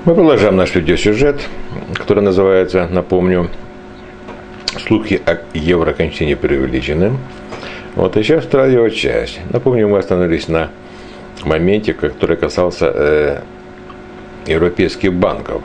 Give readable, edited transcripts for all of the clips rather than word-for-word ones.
Мы продолжаем наш видеосюжет, который называется, напомню, «Слухи о евро окончательно преувеличены». И сейчас вторая его часть. Напомню, мы остановились на моменте, который касался европейских банков.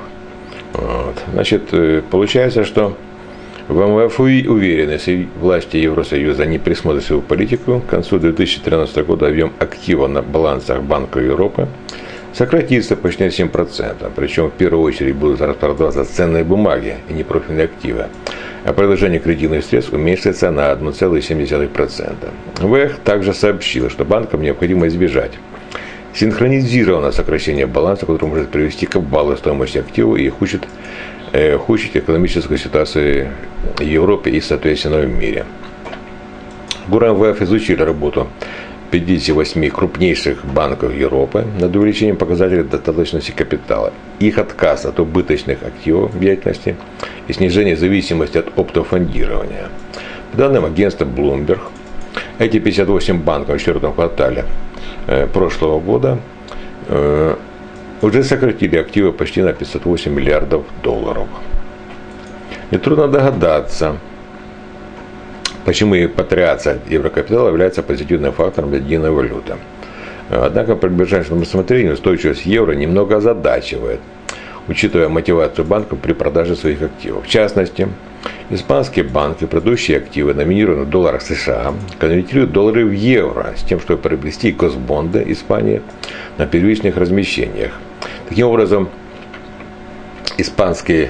Получается, что в МВФ уверены, если власти Евросоюза не присмотрят свою политику, к концу 2013 года объем активов на балансах Банка Европы сократится почти на 7%. Причем в первую очередь будут распродаваться ценные бумаги и непрофильные активы. А предложение кредитных средств уменьшится на 1,7%. МВФ также сообщил, что банкам необходимо избежать синхронизированного сокращения баланса, которое может привести к обвалу стоимости активов и ухудшить экономическую ситуацию в Европе и, соответственно, в мире. ГУР МВФ изучили работу 58 крупнейших банков Европы над увеличением показателей достаточности капитала, их отказ от убыточных активов деятельности и снижение зависимости от оптофондирования. По данным агентства Bloomberg, эти 58 банков в четвертом квартале прошлого года уже сократили активы почти на 508 миллиардов долларов. Нетрудно догадаться, почему репатриация еврокапитала является позитивным фактором для единой валюты. Однако при ближайшем рассмотрении устойчивость евро немного озадачивает, учитывая мотивацию банков при продаже своих активов. В частности, испанские банки, продающие активы, номинированные в долларах США, конвертируют доллары в евро с тем, чтобы приобрести госбонды Испании на первичных размещениях. Таким образом, испанские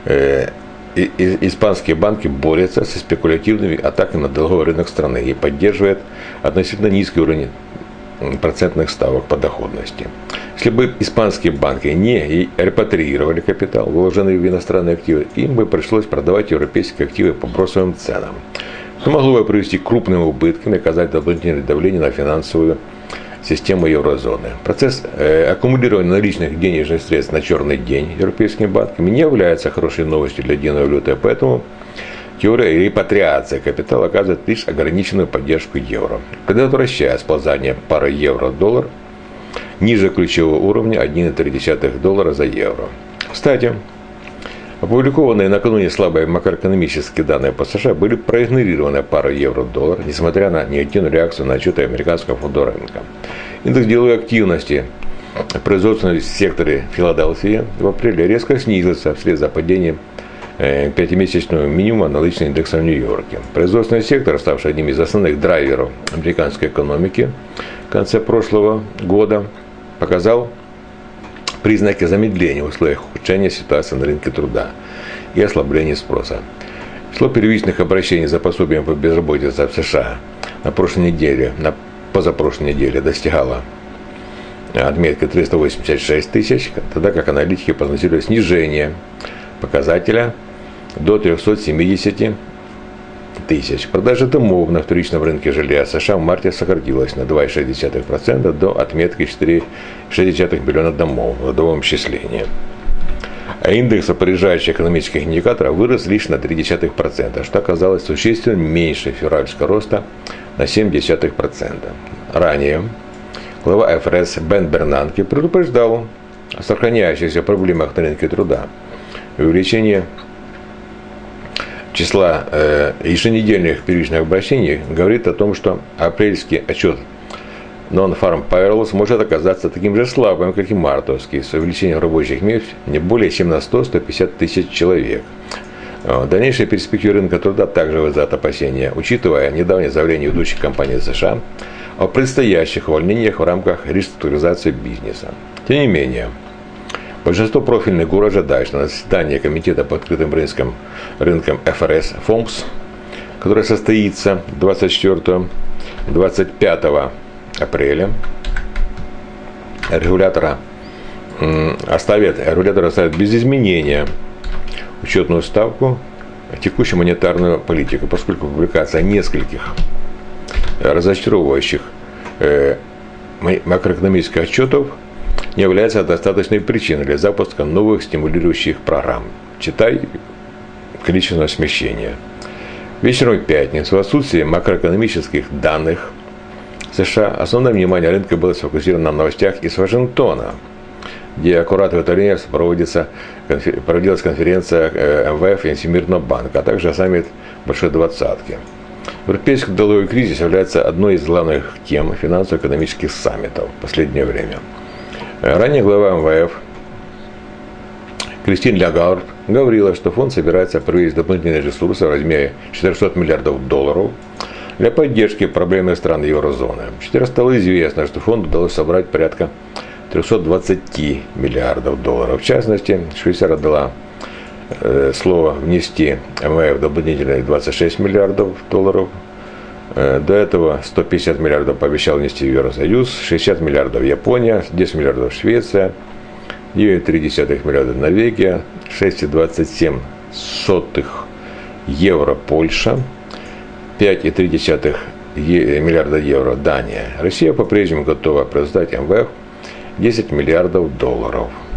банки борются со спекулятивными атаками на долговой рынок страны и поддерживают относительно низкий уровень процентных ставок по доходности. Если бы испанские банки не репатриировали капитал, вложенный в иностранные активы, им бы пришлось продавать европейские активы по бросовым ценам. Это могло бы привести к крупным убыткам и оказать дополнительное давление на финансовую систему еврозоны. Процесс аккумулирования наличных денежных средств на черный день европейскими банками не является хорошей новостью для единой валюты, поэтому теория репатриации капитала оказывает лишь ограниченную поддержку евро, предотвращая сползание пары евро-доллар ниже ключевого уровня 1,3 доллара за евро. Кстати, опубликованные накануне слабые макроэкономические данные по США были проигнорированы парой евро-доллар, несмотря на негативную реакцию на отчеты американского фонда рынка. Индекс деловой активности в производственном секторе Филадельфии в апреле резко снизился вслед за падением пятимесячного минимума аналогичного индекса в Нью-Йорке. Производственный сектор, ставший одним из основных драйверов американской экономики в конце прошлого года, показал признаки замедления в условиях ухудшения ситуации на рынке труда и ослабления спроса. Число первичных обращений за пособием по безработице в США на позапрошлой неделе достигало отметки 386 тысяч, тогда как аналитики прогнозировали снижение показателя до 370 тысяч. Продажа домов на вторичном рынке жилья США в марте сократилась на 2,6% до отметки 4,6 миллиона домов в годовом исчислении. А индекс опережающих экономических индикаторов вырос лишь на 0,3%, что оказалось существенно меньше февральского роста на 0,7%. Ранее глава ФРС Бен Бернанке предупреждал о сохраняющихся проблемах на рынке труда. Увеличение числа еженедельных первичных обращений говорит о том, что апрельский отчет Non-Farm Payrolls может оказаться таким же слабым, как и мартовский, с увеличением рабочих мест не более чем на 100-150 тысяч человек. Дальнейшие перспективы рынка труда также вызывают опасения, учитывая недавнее заявление ведущих компаний США о предстоящих увольнениях в рамках реструктуризации бизнеса. Тем не менее, большинство профильных ГУР ожидает, что на заседании Комитета по открытым рынкам ФРС ФОМС, которое состоится 24-25 апреля, регулятор оставит без изменения учетную ставку текущую монетарную политику, поскольку публикация нескольких разочаровывающих макроэкономических отчетов не является достаточной причиной для запуска новых стимулирующих программ. Читай количественное смещение. Вечером в пятницу в отсутствии макроэкономических данных США основное внимание рынка было сфокусировано на новостях из Вашингтона. где аккурат в это время проводилась конференция МВФ и Всемирного банка, а также саммит Большой Двадцатки. Европейский долларовый кризис является одной из главных тем финансово-экономических саммитов в последнее время. Ранее глава МВФ Кристин Лагард говорила, что фонд собирается привлечь дополнительные ресурсы в размере 400 миллиардов долларов для поддержки проблемных стран еврозоны. Вчера стало известно, что фонду удалось собрать порядка 320 миллиардов долларов. В частности, Швейцария дала слово внести МВФ дополнительные 26 миллиардов долларов. До этого 150 миллиардов пообещал внести в Евросоюз, 60 миллиардов Япония, 10 миллиардов Швеция, 9,3 миллиарда Норвегия, 6,27 евро Польша, 5,3 миллиарда евро Дания. Россия по-прежнему готова предоставить МВФ 10 миллиардов долларов.